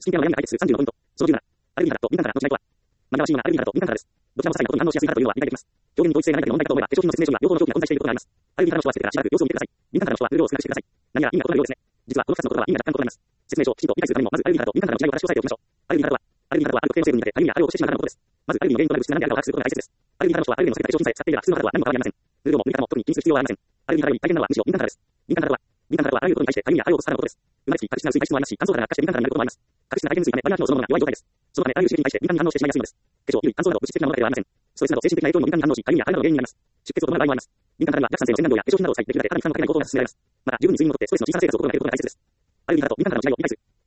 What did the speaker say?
試験テーマは悩み解決数35ポイント。その17。アルビンからと、民間からの違いとは。マニュアル C はアルビンからと、民間からです。どちらも些細なことに反応しやすいからというのは理解できます。表現に統一性がないだけの問題かと思えば、化粧品の説明書には両方の表記が混在していることがあります。アルビンからの人は捨ててからしばらく様子を見てください。民間からの人はルールを少なくしてください。何やら意味が異なるようですね。実はこの2つの言葉は意味が若干異なります。説明書をきちんと理解するためにも、まずアルビンからと民間からの違いを正しく押さえておきましょう。アルビンからは、アルビンからはある特定の成分によってアルミやアルを落としてしまうからのことです。まずアルミの原因となる物質が何であるかを把握することが大切です。アルミからの人はアルミの捨てた化粧品さえ使っていれば、普通の方は何も変わりありません。ルールも無理からも特に気にする必要はありません。アルミからより大変なのはむしろ民間からです。民間からは、民間からはあらゆることに対してアルミやアルを落とすからのことです。生まれつき確実な薄い体質もありますし、乾燥から悪化して民間からになることもあります。確実な体験についてバリア機能そのものが弱い状態です。そのため、あらゆる刺激に対して敏感に反応してしまいやすいのです。化粧、衣類、乾燥など物質的なものだけではありません。ストレスなど精神的な影響にも敏感に反応し、アルミやアルなどの原因になります。出血を伴う場合もあります。敏感からには弱酸性の洗顔料や化粧品などを使い、できるだけ肌に負担のかけない方法が勧められます。また、十分に睡眠をとってストレスの小さな生活を心がけることが大切です。アルミからと民間からの違いを理解する。